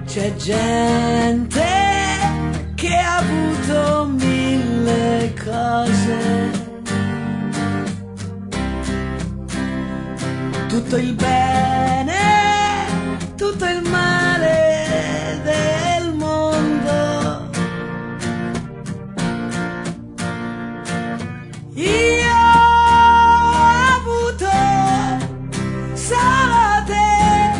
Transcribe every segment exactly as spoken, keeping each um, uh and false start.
C'è gente che ha avuto mille cose, tutto il bene, tutto il male del mondo. Io ho avuto solo te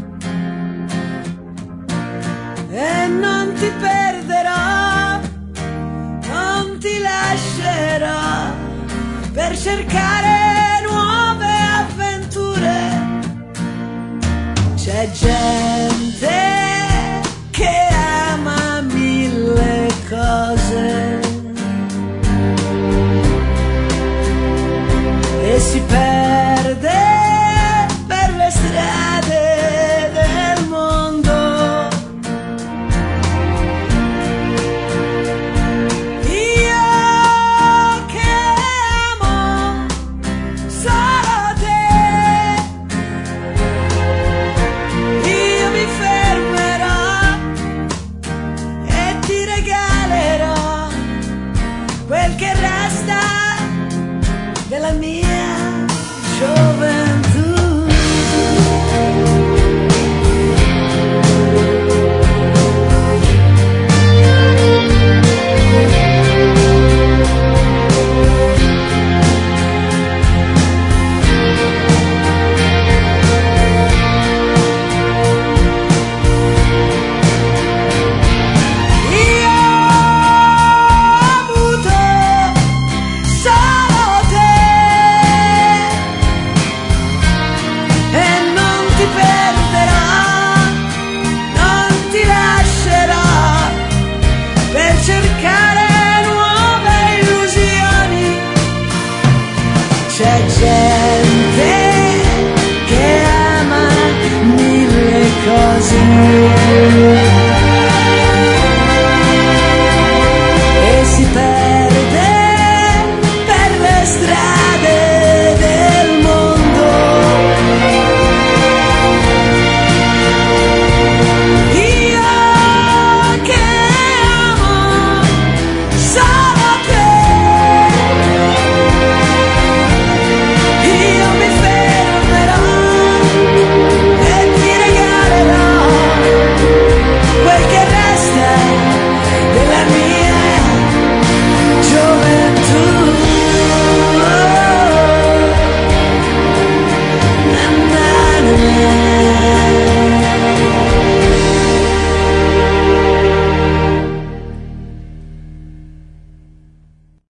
e non ti perderò, non ti lascerò per cercare nuove avventure. C'è gente